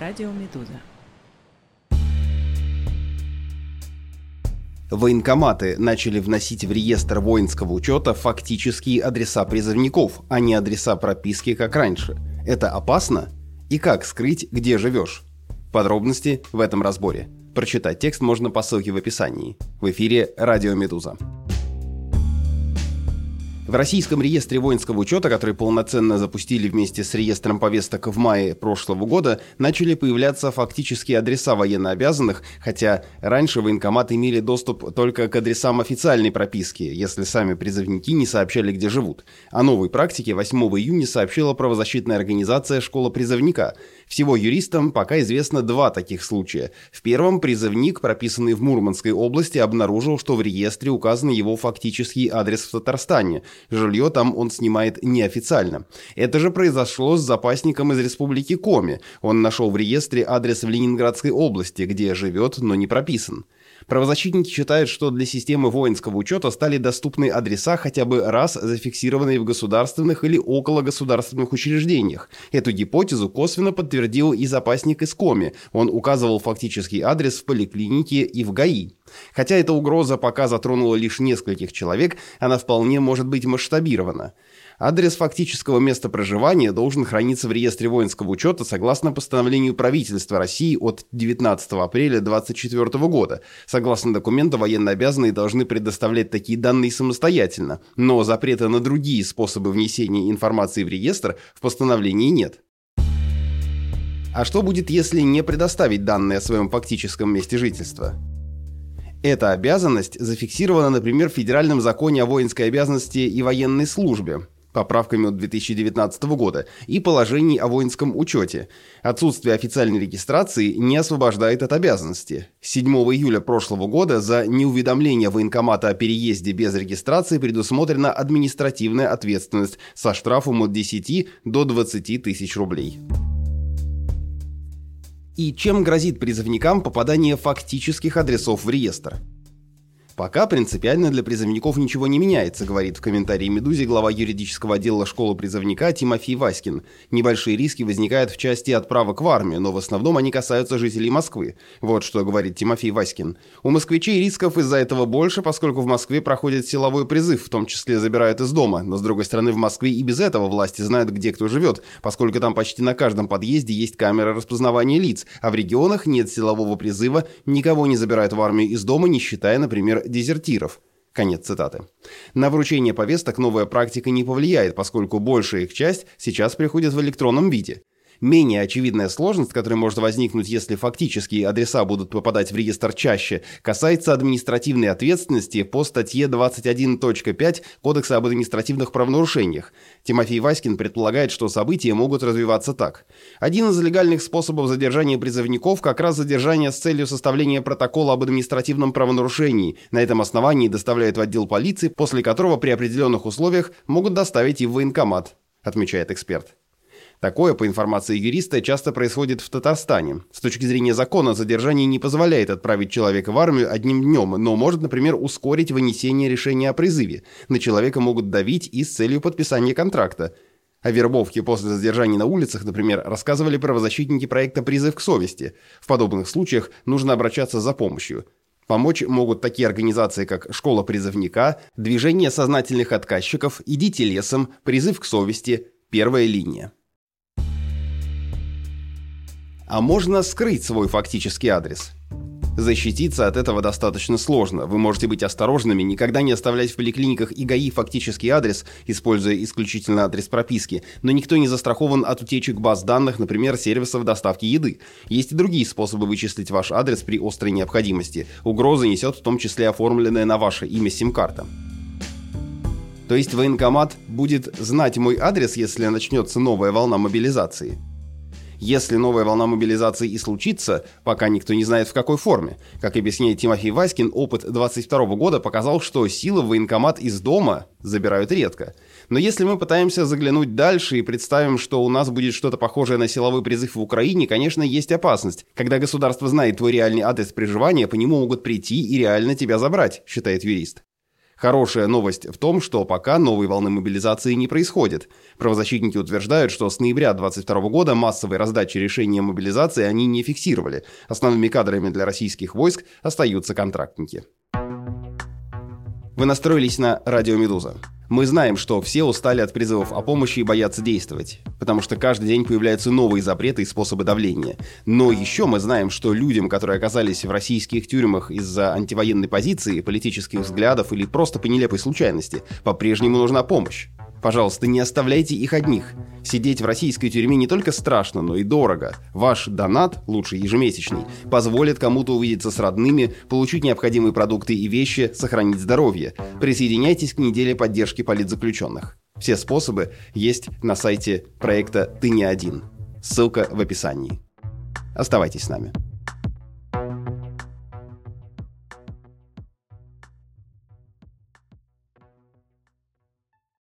Радио Медуза. Военкоматы начали вносить в реестр воинского учета фактические адреса призывников, а не адреса прописки, как раньше. Это опасно? И как скрыть, где живешь? Подробности в этом разборе. Прочитать текст можно по ссылке в описании. В эфире Радио Медуза. В российском реестре воинского учета, который полноценно запустили вместе с реестром повесток в мае прошлого года, начали появляться фактические адреса военнообязанных, хотя раньше военкоматы имели доступ только к адресам официальной прописки, если сами призывники не сообщали, где живут. О новой практике 8 июня сообщила правозащитная организация «Школа призывника». Всего юристам пока известно 2 таких случая. В первом призывник, прописанный в Мурманской области, обнаружил, что в реестре указан его фактический адрес в Татарстане. Жилье там он снимает неофициально. Это же произошло с запасником из республики Коми. Он нашел в реестре адрес в Ленинградской области, где живет, но не прописан. Правозащитники считают, что для системы воинского учета стали доступны адреса, хотя бы раз зафиксированные в государственных или окологосударственных учреждениях. Эту гипотезу косвенно подтвердил и запасник из Коми. Он указывал фактический адрес в поликлинике и в ГАИ. Хотя эта угроза пока затронула лишь нескольких человек, она вполне может быть масштабирована. Адрес фактического места проживания должен храниться в реестре воинского учета согласно постановлению правительства России от 19 апреля 2024 года. Согласно документу, военнообязанные должны предоставлять такие данные самостоятельно, но запрета на другие способы внесения информации в реестр в постановлении нет. А что будет, если не предоставить данные о своем фактическом месте жительства? Эта обязанность зафиксирована, например, в Федеральном законе о воинской обязанности и военной службе, поправками от 2019 года, и положении о воинском учете. Отсутствие официальной регистрации не освобождает от обязанности. 7 июля прошлого года за неуведомление военкомата о переезде без регистрации предусмотрена административная ответственность со штрафом от 10 до 20 тысяч рублей. И чем грозит призывникам попадание фактических адресов в реестр? Пока принципиально для призывников ничего не меняется, говорит в комментарии «Медузе» глава юридического отдела школы призывника Тимофей Васькин. Небольшие риски возникают в части отправок в армию, но в основном они касаются жителей Москвы. Вот что говорит Тимофей Васькин. У москвичей рисков из-за этого больше, поскольку в Москве проходит силовой призыв, в том числе забирают из дома. Но с другой стороны, в Москве и без этого власти знают, где кто живет, поскольку там почти на каждом подъезде есть камеры распознавания лиц, а в регионах нет силового призыва, никого не забирают в армию из дома, не считая, например, дезертиров. Конец цитаты. На вручение повесток новая практика не повлияет, поскольку большая их часть сейчас приходит в электронном виде. Менее очевидная сложность, которая может возникнуть, если фактические адреса будут попадать в реестр чаще, касается административной ответственности по статье 21.5 Кодекса об административных правонарушениях. Тимофей Васькин предполагает, что события могут развиваться так. Один из легальных способов задержания призывников как раз задержание с целью составления протокола об административном правонарушении. На этом основании доставляют в отдел полиции, после которого при определенных условиях могут доставить и в военкомат, отмечает эксперт. Такое, по информации юриста, часто происходит в Татарстане. С точки зрения закона, задержание не позволяет отправить человека в армию одним днем, но может, например, ускорить вынесение решения о призыве. На человека могут давить и с целью подписания контракта. О вербовке после задержания на улицах, например, рассказывали правозащитники проекта «Призыв к совести». В подобных случаях нужно обращаться за помощью. Помочь могут такие организации, как «Школа призывника», «Движение сознательных отказчиков», «Идите лесом», «Призыв к совести», «Первая линия». А можно скрыть свой фактический адрес? Защититься от этого достаточно сложно. Вы можете быть осторожными, никогда не оставлять в поликлиниках и ГАИ фактический адрес, используя исключительно адрес прописки. Но никто не застрахован от утечек баз данных, например, сервисов доставки еды. Есть и другие способы вычислить ваш адрес при острой необходимости. Угрозы несет в том числе оформленная на ваше имя сим-карта. То есть военкомат будет знать мой адрес, если начнется новая волна мобилизации? Если новая волна мобилизации и случится, пока никто не знает в какой форме. Как объясняет Тимофей Васькин, опыт 22 года показал, что силы в военкомат из дома забирают редко. Но если мы пытаемся заглянуть дальше и представим, что у нас будет что-то похожее на силовой призыв в Украине, конечно, есть опасность. Когда государство знает твой реальный адрес проживания, по нему могут прийти и реально тебя забрать, считает юрист. Хорошая новость в том, что пока новой волны мобилизации не происходит. Правозащитники утверждают, что с ноября 2022 года массовой раздачи решения о мобилизации они не фиксировали. Основными кадрами для российских войск остаются контрактники. Вы настроились на радио «Медуза». Мы знаем, что все устали от призывов о помощи и боятся действовать, потому что каждый день появляются новые запреты и способы давления. Но еще мы знаем, что людям, которые оказались в российских тюрьмах из-за антивоенной позиции, политических взглядов или просто по нелепой случайности, по-прежнему нужна помощь. Пожалуйста, не оставляйте их одних. Сидеть в российской тюрьме не только страшно, но и дорого. Ваш донат, лучше ежемесячный, позволит кому-то увидеться с родными, получить необходимые продукты и вещи, сохранить здоровье. Присоединяйтесь к неделе поддержки политзаключенных. Все способы есть на сайте проекта «Ты не один». Ссылка в описании. Оставайтесь с нами.